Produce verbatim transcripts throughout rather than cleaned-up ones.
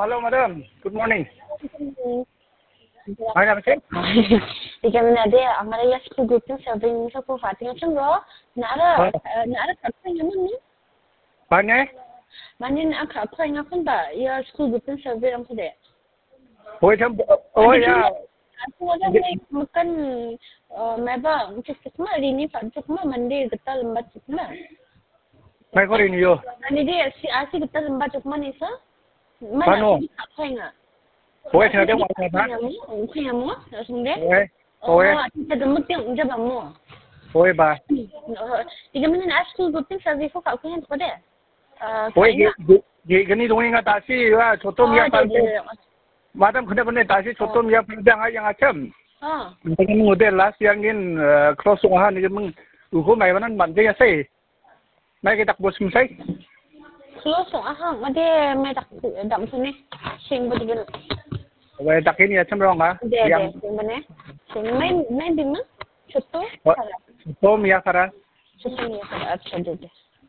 hello, madam. Good morning. Hi, namaste. Di kami nade amara ya school group ng serving sa po fating ang ro nara nara kapag naman ni Pane? manin ang kapag ngapon ba ya school group ng serving ang kude. Oh, tam oh ya. Aku ada may makan meba cik ma rini pa cik ma mandi getal lembat cik ma. Mai ko rin yo. Ani dia si asi getal lembat cik ma ni sa. Paano? Kapag nga. Hoy, sa dia wa ba? Kaya mo, langsung deh. Hoy. Hoy. Oh, kita demut yang jaba mo. Hoy ba? Tiga minit na school group ng service ko ka kuya ko de. Hoy, gi gani dong nga tasi wa choto miya pa. Madam khuna bane tasi choto miya pa dang yang acham. Ah. Ngin ngode last yang in cross ha ni mung uko mai banan man je sai. Mai ke tak bos musai. Close aha, made may tak dam sini. Sing betul. Wei tak ini acham rong ha. Yang mana? Sing main main di mana? Choto. Choto miya kara. Choto miya kara. Acha de.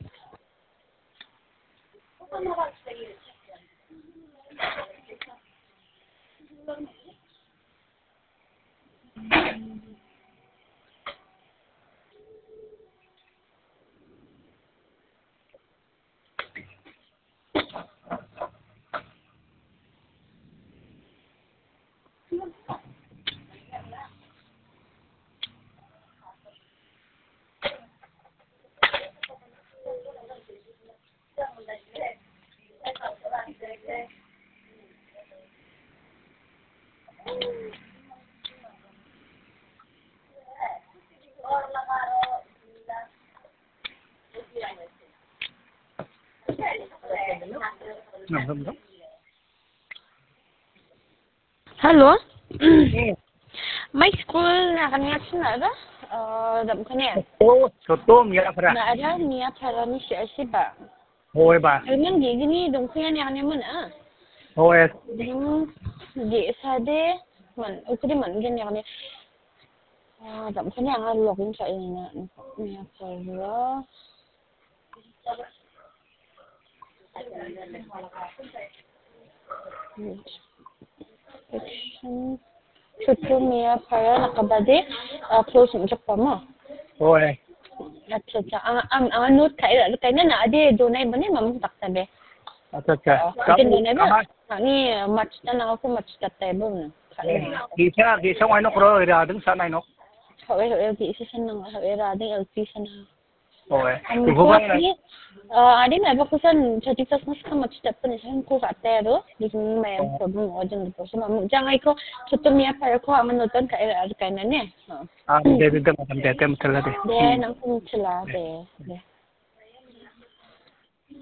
Halo. May school na kanya sina ba? Uh, dam kanya. Oh, choto miya kara. Na ada niya para ni siya siba. Hoy ba? Ayun gi gini dong kuya ni kanya man ah. Hoy. Dim gi sade man ukuri man gani kanya. Ah, dam kanya nga login sa ina niya para. Section Choto miya para nakabade close mo pa mo. Hoy. Acha acha ang ang ang note kay kay na na ade donay ba ni mam taktabe. Acha acha. Kamu donay ba? Ni match na na ako match tatay bo. Gisa gisa ano kro ira ding sa nai no. Hoy hoy gisa sa nang ira ding L P sa na. Hoy. Ko ni ade na ba kusan thirty plus mas ka match tap ni sa ko fatay do. Di ko may problem o dyan po. So mam jangay ko choto miya para ko ang noton kay kay na ni. Ah, de de de de de de de de. De nang kung sila de.